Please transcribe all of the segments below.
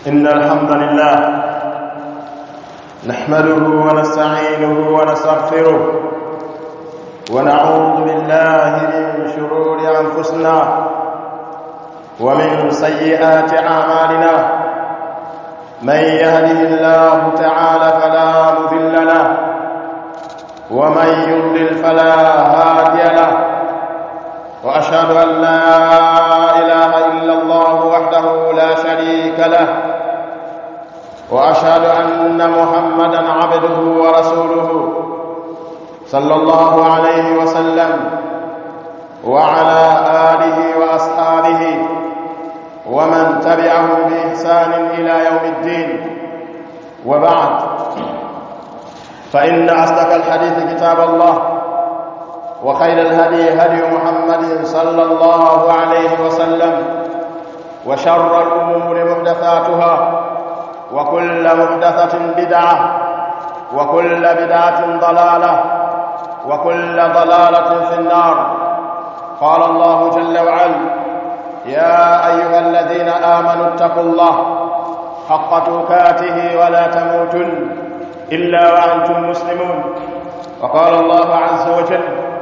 إن الحمد لله نحمده ونستعينه ونستغفره ونعوذ بالله من شرور أنفسنا ومن سيئات أعمالنا. من يهده الله تعالى فلا مضل له ومن يضلل فلا هادي له، وأشهد أن لا إله إلا الله وحده لا شريك له، وأشهد أن محمدًا عبده ورسوله صلى الله عليه وسلم وعلى آله وأصحابه ومن تبعهم بإحسان إلى يوم الدين. وبعد، فإن أصدق الحديث كتاب الله، وخير الهدي هدي محمد صلى الله عليه وسلم، وشر الأمور محدثاتها، وكل محدثة بدعة، وكل بدعة ضلالة، وكل ضلالة في النار. قال الله جل وعلا: يا أيها الذين آمنوا اتقوا الله حق تقاته ولا تموتن إلا وأنتم مسلمون. وقال الله عز وجل: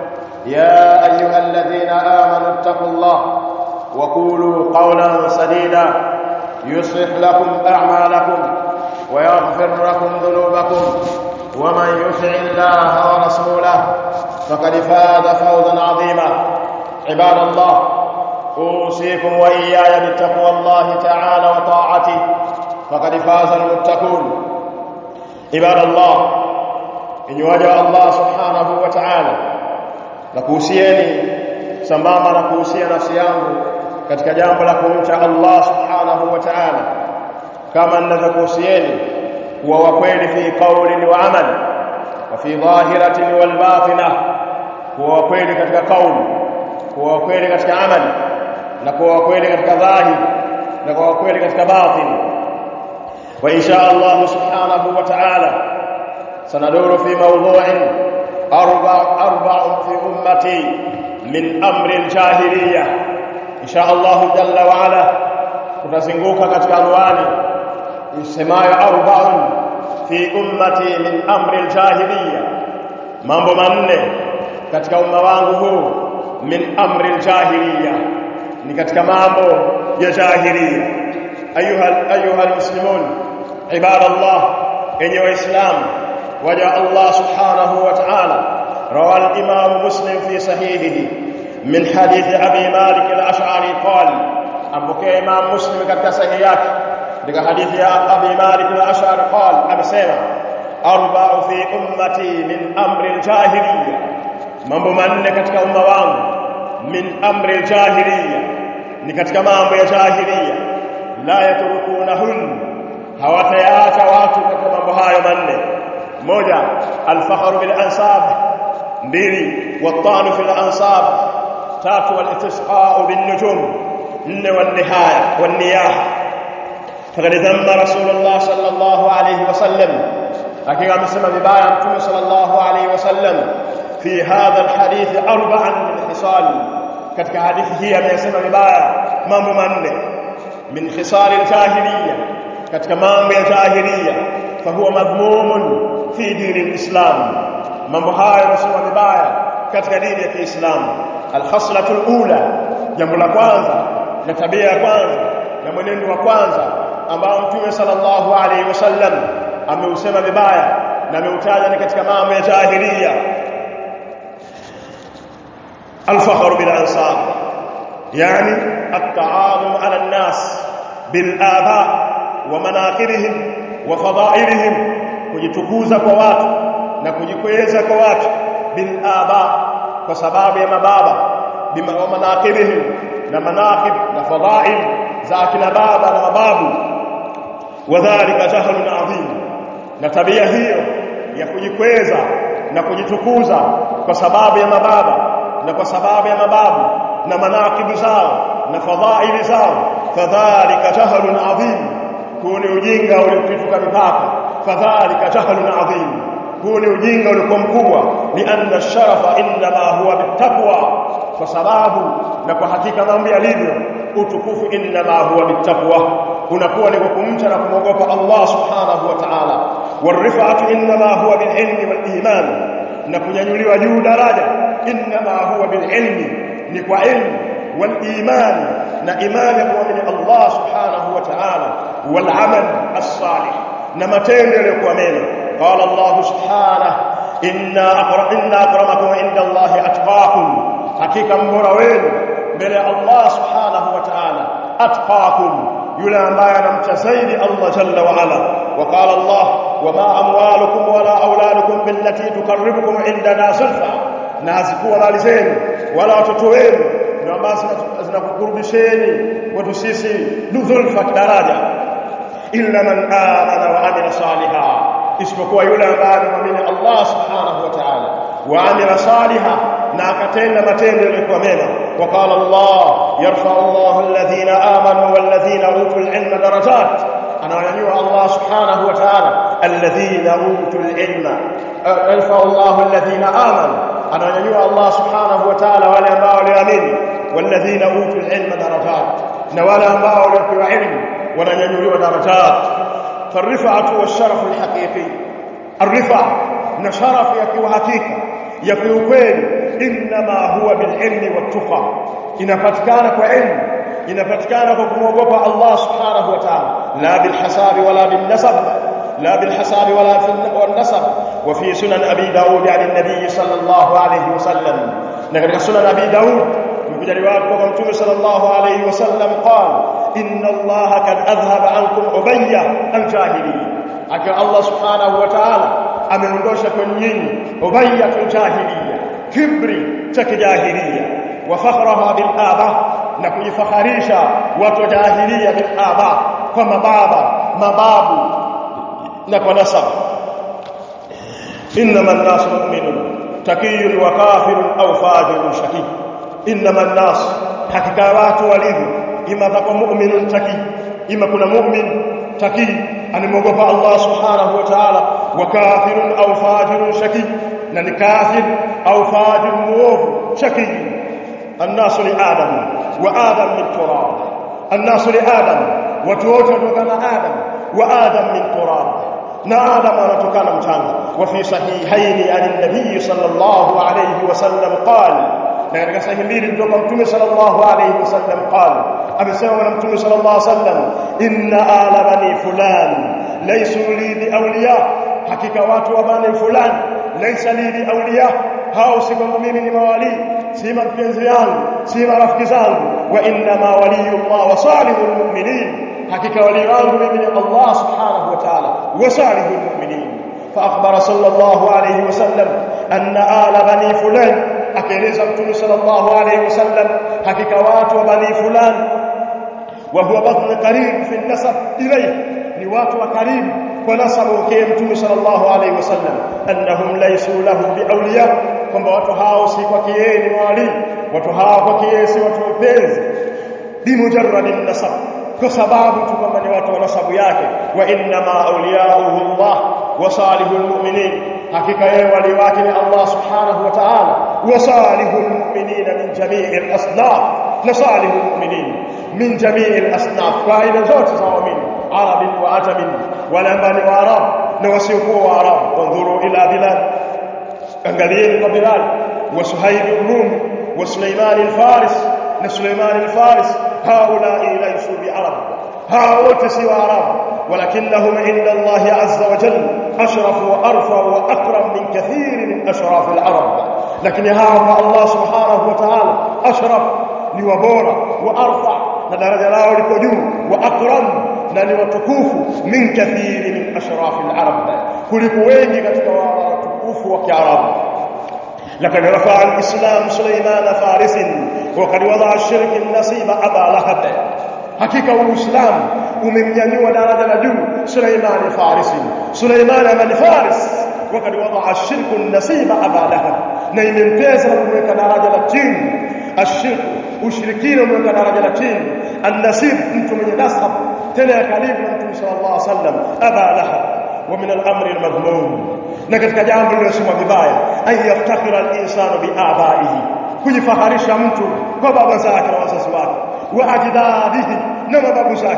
يا أيها الذين آمنوا اتقوا الله وقولوا قولا سديدا يصلح لكم أعمالكم ويغفر لكم ذنوبكم، ومن يطع الله ورسوله فقد فاز فوزا عظيما. عباد الله، أوصيكم وإياي بتقوى الله تعالى وطاعته، فقد فاز المتقون. عباد الله، إن وجه الله سبحانه وتعالى nakuhusieni sambamba na kuhusia nafsi yangu katika jambo la kumcha Allah subhanahu wa ta'ala, kama ninavyokuhusieni kuwa wa kweli fi qawlin wa amal, wa fi dhahiratin wal batinah, kuwa wa kweli katika kauli, kuwa wa kweli katika amali, na kuwa wa kweli katika dhahir, na kuwa wa kweli katika batin. Wa insha Allah subhanahu wa ta'ala sanaduru fi mawdu'in أربع في أمتي من أمر الجاهلية. إن شاء الله جل وعلا kutazunguka katika anwani isemayo arba'un fi ummati min amri aljahiliya, mambo manne katika umma wangu huu. Min amri aljahiliya, ni katika mambo ya jahiliya. Ayuha almuslimun, ibadallah, enyi waislamu waja Allah subhanahu wa ta'ala. روى الإمام مسلم في صحيحه من حديث أبي مالك الأشعري قال: أبوكي إمام مسلم katika sahihi yake katika hadithi ya Abi Malik al-Ash'ari قال, amesema: arba'u fi ummati min amri al-jahiliya, mambo manne katika umma wangu. Min amri al-jahiliya, ni katika mambo ya jahiliya. La yatrukunahun, hawatayaacha watu katika mambo hayo manne. moja, al-fakhru bil ansab. mbili, wat-ta'nu fil ansab. tatu, al-istisqa'u bin nujum. nne, wan-niyaha. Faqad dhamma Rasulullah sallallahu alayhi wasallam, hakika amesema vibaya Mtume sallallahu alayhi wasallam fi hadha al-hadith arba'an min khisal. katika hadithi hii amesema vibaya mambo manne min khisal al-jahiliya, katika mambo ya jahiliya. Fa huwa madhmumun fi dini al-Islam, mambo haya yanasema vibaya katika dini ya Kiislamu. Al-khaslatul ula, jambo la kwanza na tabia ya kwanza na mwenendo wa kwanza ambao Mtume sallallahu alaihi wasallam ameusema vibaya na ameutaja ni katika mambo ya jahiliya: al-fakhru bil ansab, yani at-ta'adhum ala an-nas bil aba wa manaqibihim wa fadailihim, kujitukuza kwa watu na kujikweza kwa watu. Bil aba, kwa sababu ya mababa. Bima wa manaqibihim, na manaqib na fadail za akina baba na mababu. Wadhālika jahlun 'adhim, na tabia hiyo ya kujikweza na kujitukuza kwa sababu ya mababa na kwa sababu ya mababu na manaqib zao na fadaili zao. Fadhālika jahlun 'adhim, huo ni ujinga uliopituka mipaka. Fadhālika jahlun 'adhim, huo ni ujinga uliokuwa mkubwa. Ni anna sharafa inma huwa bittaqwa, kwa sababu na kwa hakika mambo yalivyo utukufu inma huwa bittaqwa, unakuwa ni kumcha na kumwogopa Allah subhanahu wa ta'ala. Warifatu inma huwa bil ilmi wal iman, na kunyanyuliwa juu daraja inma huwa bil ilmi, ni kwa ilmu, wal iman, na imani ya kuamini Allah subhanahu wa ta'ala, wal amal as-salih, na matendo yaliyokuwa mema. Qala Allah subhanahu inna akramakum inda Allahi atqakum, hakika mbora wenu mbele ya Allah subhanahu wa ta'ala atqakum, yule ambaye anamcha zaidi Allah jalla wa ala. Wa qala Allah wama amwalukum wala auladukum billati tuqarribukum indana zulfa, na hazikuwa mali zenu wala watoto wenu ndio ambazo zinakukurubisheni kwetu sisi zulfa, daraja, illa man amana wa amila salihan, isipokuwa yule ambaye anaamini Allah subhanahu wa ta'ala wa amila salihan, na akatenda matendo yaliyokuwa mema. Wa qala Allah yarfa'u Allahu alladhina amanu walladhina utul ilma darajat, anawanyanyua Allah subhanahu wa ta'ala alladhina utul ilma. Yarfa'u Allahu alladhina amanu, anawanyanyua Allah subhanahu wa ta'ala wale ambao waliamini, walladhina utul ilma darajat, na wale ambao walipewa ilmu wananyanyuliwa darajat. Farifatu washarafu alhaqiqi, الرفع نشرف يكي حقيقة يكي kweli inma huwa bil ilmi wat tuqa, inapatikana kwa ilmu, inapatikana kwa kumwogopa Allah subhanahu wa ta'ala, la bil hasabi wala bin nasab, لا بالحساب ولا في النسب. وفي سنن أبي داود عن النبي صلى الله عليه وسلم، نقرأ سنن أبي داود يقول رواية وقمتم صلى الله عليه وسلم قال إن الله قد أذهب عنكم عبية الجاهلية، أكا الله سبحانه وتعالى ameondosha kwenye ubaya jahiliya, kibri cha jahiliya, wa fakhraha bil aba, na kujifakharisha watu jahiliya bil aba, kwa mababa, mababu na kwa nasab. Innama an-nas mu'minun taqiyyun wa kafirun aw fajirun shaqi. Innama an-nas, hakika watu walivyo, ima kwa mu'minun taqi, ima kuna mu'min taqi anamwogopa Allah subhanahu wa ta'ala, wa kafirun au fajirun shaqi, na ni kafir au fajir muovu shaqi. An-nasu li adam wa adam min turab, an-nasu li adam, watu wote kutokana Adam, wa Adam min turab, na Adam anatokana mchanga. Wa fi sahihaini an-nabiy sallallahu alayhi wasallam qala, na katika sahihi mbili kutoka Mtume sallallahu alayhi wasallam qala, amesema Mtume sallallahu alayhi wasallam, inna ala bani fulan laysu li bi awliya, hakika watu wa bani fulan laysa li bi awliya, hao si kama mimi ni mawali, si mapenzi yangu, si marafiki zangu. Wa inna ma waliyullah wa salihul mu'minin, hakika wali wangu mimi ni Allah subhanahu wa ta'ala wa salihul mu'minin. Fa akhbara sallallahu alayhi wasallam anna ala bani fulan, akaeleza Mtume sallallahu alayhi wasallam hakika watu wa bani fulan, wa huwa batn qarib fi an-nasab ilayhi, ni watu wa karibu kwa nasabu yake Mtume sallallahu alayhi wasallam, annahum laysu lahu biawliya, kwamba watu hao si kwa yeye ni wali, watu hao kwa yeye si watu wapenzi, bimujarradin nasab, kwa sababu tu kwamba ni watu wa nasabu yake. Wa inma awliya'uhu Allah wa salihul mu'minin, hakika yeye wali wake ni Allah subhanahu wa ta'ala, wa salihul mu'minin min jami'il asnaf, na salihul mu'minin min jami'il asnaf, kwa aina zote za waumini, arabi wa ajami, wala ambao ni waarabu na wasiokuwa waarabu. Wanzuru ila Bilal, angalieni kwa Bilal, wa Suhaib al-Rum, wa Sulaiman al-Faris, na Sulaiman al-Faris, haulai laysu bi'arab, hao wote si waarabu, walakinnahum inda Allah azza wa jalla ashrafu wa arfa wa akram min kathir min ashraf al-arab, lakini hao kwa Allah subhanahu wa ta'ala ashraf, ni wabora, wa arfa, na daraja lao liko juu, wa akram, na ni watukufu, min kathir min ashraf al-arab, kuliko wengi katika watukufu wa Kiarabu. لقد رفع الإسلام سليمان فارس وقد وضع الشرك النصيب أبا لهب، hakika Uislamu umemnyanyua daraja la juu Suleiman Farisi, Suleiman man Faris, wakati wadaa ashirku nasiba Aba Lahab, na imempeza kumweka daraja la chini ashirku, ushirikina umeweka daraja la chini, an-nasib, mtu mwenye nasab tena ya karibu na Mtume sallallahu alaihi wasallam, Aba Lahab. Wa min al-amri al-madhmum, na katika jambo lililosemwa vibaya, ay yaftakhira al-insanu bi abaihi, kujifaharisha mtu kwa baba zake na wazazi wake, wa ajdadihi, na mababu zake,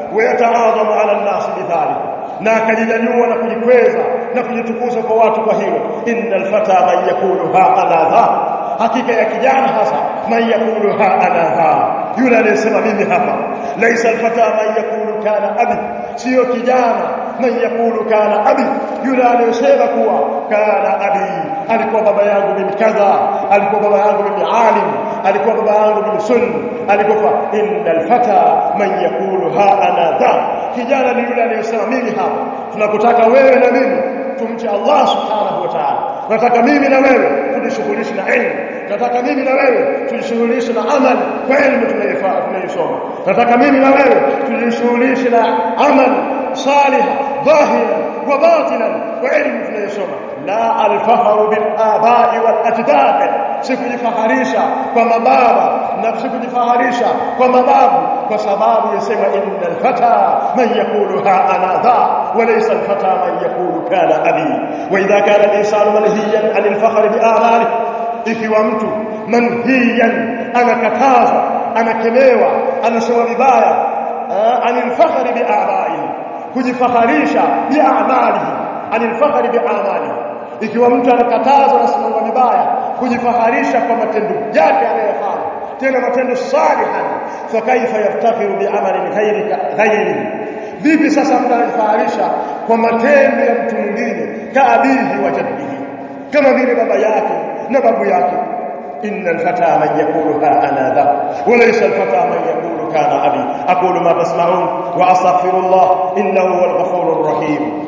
ويتعاظم على الناس بذلك na akajinyanyua na kujikweza na kujitukuza kwa watu kwa hilo. Innal fata man yakulu ha ana dha, hakika ya kijana hasa man yakulu ha ana dha, yule anayesema mimi hapa. Laisa alfata man yakulu kana abi, sio kijana man yakulu kana abi, yule anayesema kuwa kana abi, alikuwa baba yangu mimi kadha, alikuwa baba yangu mimi alim, alikuwa baba yangu mimi sunni, alikuwa. Innal fata man yakulu ha ana dha, kijana ni yule anayesema mimi hapa. Tunakutaka wewe na mimi tumche Allah subhanahu wa ta'ala. Nataka mimi na wewe tujishughulishe na elimu. Nataka mimi na wewe tujishughulishe na amali kwa elimu tunayosoma. Nataka mimi na wewe tujishughulishe na amali salih dhahira wa batina kwa elimu tunayosoma. La al-fakhru bil aba'i wal ajdad, sikujifaharisha kwa mababa na sikujifaharisha kwa mababu, kwa sababu yasema innal fata man yakulu ha ana dha wa laysa al fata man yakulu kana abi. Wa idha kana al insanu manhiyan anil fakhri bi a'mali, ikiwa mtu manhiyan anakataza, anakemewa, anasema vibaya anil fakhri bi a'mali, kujifaharisha bi a'mali, anil fakhri bi a'mali, ikiwa mtu anakatazwa na simama vibaya kujifaharisha kwa matendo yake anayofanya, tena matendo salihan, fa kaifa yaftakhiru bi amalin ghairihi, vipi sasa mtu anajifaharisha kwa matendo ya mtu mwingine, kaabihi wa jaddihi, kama vile baba yake na babu yake. Innal fata man yaqulu ha ana dha wa laysa al fata man yaqulu kana abi. Aqulu ma tasma'un wa astaghfirullah innahu huwal ghafurur rahim.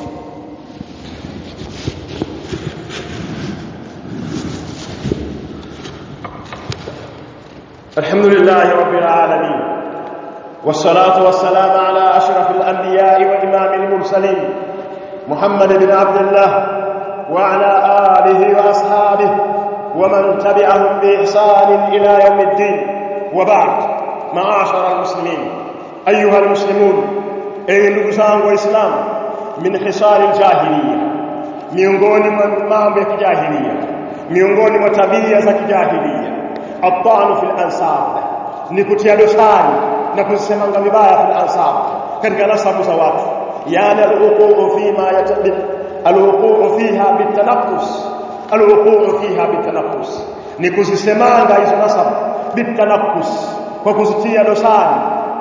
الحمد لله رب العالمين، والصلاة والسلام على أشرف الأنبياء وإمام المرسلين محمد بن عبد الله وعلى آله وأصحابه ومن تبعهم بإحسان إلى يوم الدين. وبعد، معاشر المسلمين، أيها المسلمون، أي نقصان وإسلام، من خصال الجاهلية، miongoni mwa mambo ya kijahiliya, miongoni mwa tabia za kijahiliya, at-ta'nu fil ansab, ni kutia dosari na kusemanga vibaya fil ansab, katika nasabu za watu. Yani al-wuqu'u fi ma yatabi al-wuqu'u fiha bitanaqqus, al-wuqu'u fiha bitanaqqus, ni kuzisemanga hizo nasabu bitanaqqus, kwa kuzitia dosari,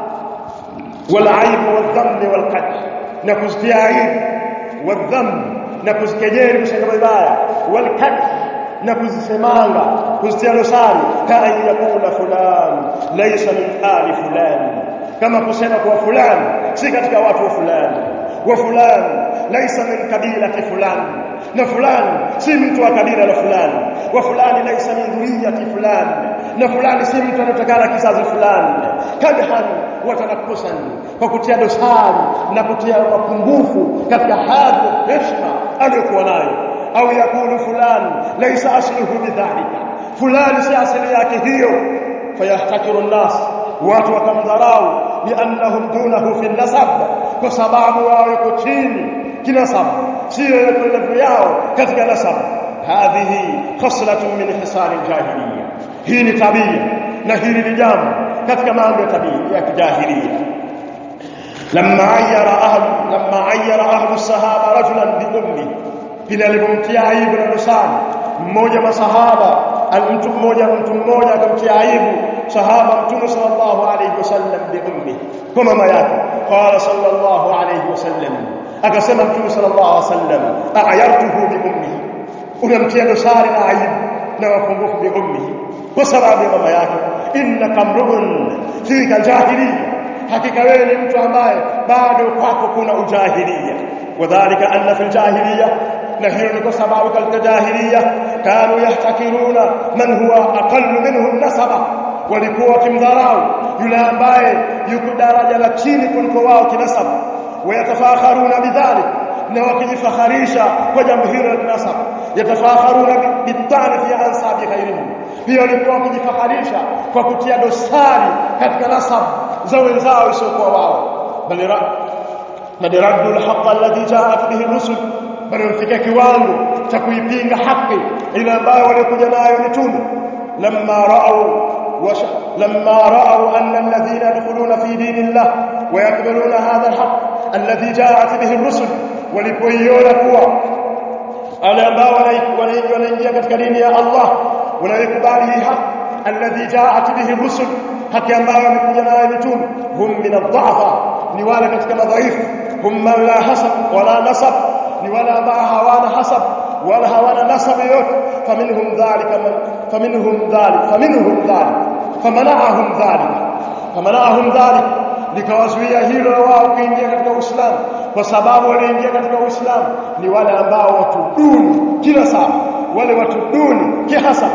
wal aib wal dhanb wal qadh, na kuzitia aib wal dhanb, na kuzikejeli, kusema vibaya, wal qadh, na kuzisemanga, kuzitia dosari, kama yakuna fulani laysa min ali fulani, kama kusema kwa fulani si katika watu wa fulani, wa fulani laysa min kabilati fulani, na fulani si mtu wa kabila la fulani, wa fulani laysa min dhurriyyati fulani, na fulani si mtu anatokana kizazi fulani. Kadhan wa tanaqqusan, kwa kutia dosari na kutia mapungufu katika hadhi heshima aliyokuwa nayo. Au yakulu fulani laysa asluhu bidhalika, fulani si asili yake hiyo. Fayahtakiru an-nas, watu wakamdharau, liannahum dunahu fi an-nasab, kwa sababu wao yuko chini kinasab, sio level yao katika nasab. Hadhihi khaslatun min hisal al-jahiliyya, hii ni tabia na hili ni jambo katika mambo ya tabia ya kijahiliya. Lamma ayyara ahlu sahaba rajulan bi ummi, bila alipomtia aibu na dosari mmoja masahaba, mtu mmoja akamtia aibu sahaba Mtume sallallahu alayhi wasallam bi ummi, kwa mama yake. Qala sallallahu alayhi wasallam, akasema Mtume sallallahu alayhi wasallam, a'ayartuhu bi ummi, unamtia dosari na aibu na mapungufu bi ummi, kwa sababu ya mama yake. Innaka mrun fika jahiliya, hakika wewe ni mtu ambaye bado kwako kuna ujahiliya. Wadhālika anna fil jahiliya, na hiyo ni kwa sababu katika jahiliya kanu yahtakiruna man huwa aqallu minhum nasaba, walikuwa wakimdharau yule ambaye yuko daraja la chini kuliko wao kinasaba. Wayatafakharuna bidhalik, na wakijifakharisha kwa jambo hilo la kinasaba. Yatafakharuna bitani fi ansabi ghairihim, pia walikuwa wakijifakharisha kwa kutia dosari katika nasabu za wenzao isiokuwa wao. Bali raddu al-haqq alladhi ja'at bihi ar-rusul, bali wafika kiwango cha kuipinga haki ile ambayo walikuja nayo mitume. Lamma ra'u لما رأوا أن الذين يدخلون في دين الله ويقبلون هذا الحق الذي جاءت به الرسل walipoiona kuwa wale ambao wanaingia katika dini ya Allah wanaikubali hii haki alladhi ja'at bihi rusul haki ambayo imekuja nayo mitume hum min ad-dha'fa ni wale katika madhaifu hum man la hasab wala nasab ni wale ambao hawana hasab wala hawana nasab yote faminhum dhalik famana'ahum dhalik likawazuia hilo wao kuingia katika Uislamu kwa sababu waliingia katika Uislamu ni wale ambao watu duni kila saa wale watu duni kihasab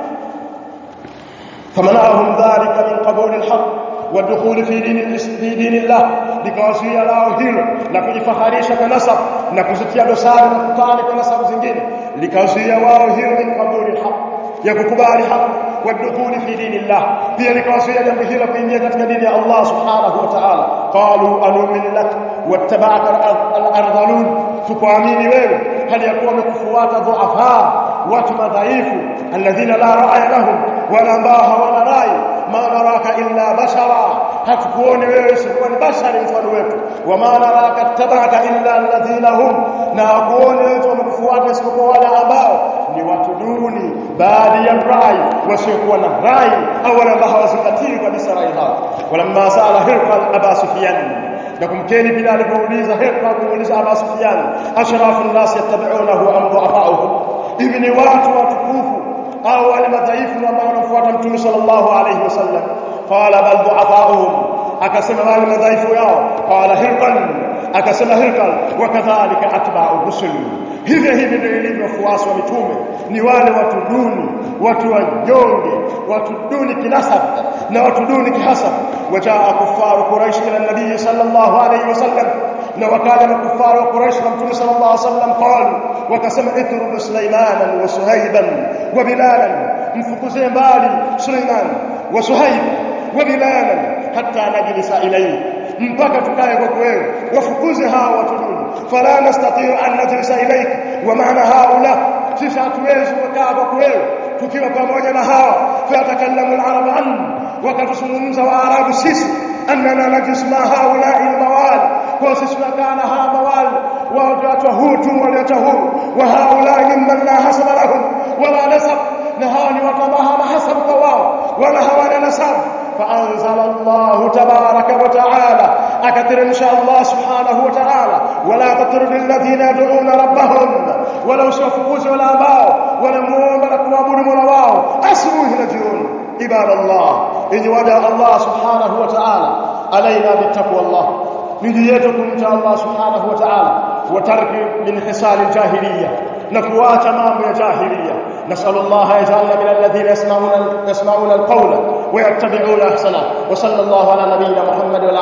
famana'ahum dhalika min qabul al-haq والدخول في دين الله likawazuia lao hilo na kujifaharisha kwa nasab na kuzitia dosari na kutani kwa nasabu zingine likawazuia wao hilo min qabul al-haq ya kukubali haki والدخول في دين الله pia likawazuia jambo hilo kuingia katika dini ya Allah subhanahu wa ta'ala qalu anu'minu lak wattaba'aka al-ardhalun tukuamini wewe hali yakuwa wamekufuata dhuafa watu madhaifu alladhina la ra'ya lahum wala ambao hawana rai ma naraka illa bashara hatukuoni wewe isipokuwa ni bashari mfano wetu wa ma naraka tabaka illa alladhina hum na hakuoni wewe wamekufuata isipokuwa wale ambao ni watu duni baadhi ya rai wasiokuwa na rai au wale ambao hawazingatii kabisa rai hao walamma sala Hirqal Aba Sufyan na kumkeni bila alipouliza Hirqal kumuuliza Aba Sufyan ashrafun nas yattabi'unahu am du'afa'uhum hivi ni watu watukufu au wale madhaifu ambao wanafuata Mtume sallallahu alayhi wasallam qala bal du'afa'uhum akasema wale madhaifu yao qala Hirqal akasema Hirqal wakadhalika atba'u rusul hivi ndio ilivyo wafuasi wa mitume ni wale watu duni watu wanyonge watu duni kinasab na watu duni kihasab wajaa kufaru quraish ila nabii sallallahu alayhi wasallam na wakala na kufaru wa quraish na mtume sallallahu alayhi wasallam qalu wakasema itrudu Sulaiman wa Suhaiban wa Bilalan mfukuzie mbali Sulaiman wa Suhaib wa Bilalan hatta najlisa ilayhi mpaka tukae kwa wewe wafukuze hao watu duni fala nastati'u an najlisa ilayk wa maana haula sisi hatuwezi kukaa kwa wewe tukiwa pamoja na hawa fatakallamu al-arab an wakatuzungumza waarabu sisi annana najlis ma haula al-mawal kwa sisi tunakaa na hawa mawal watu hutu waliocha huru wa haula mimman la hasaba lahum wala nasab na hawa ni watu ambao hawana hasab kwa wao wala hawana nasab فأنزل الله تبارك وتعالى أكثر إن شاء الله سبحانه وتعالى ولا تطرد الذين يدعون ربهم ولو شافوز ولا باو ولا مؤمن كوابون ملواو أسروه نجون عباد الله إن وجه الله سبحانه وتعالى علينا بالتقوى الله نجيتكم إن شاء الله سبحانه وتعالى وترك من خصال الجاهلية نكوات أمام الجاهلية نسأل الله يجعلنا من الذين يسمعون القول ويتبعون أحسنه وصلى الله على نبينا محمد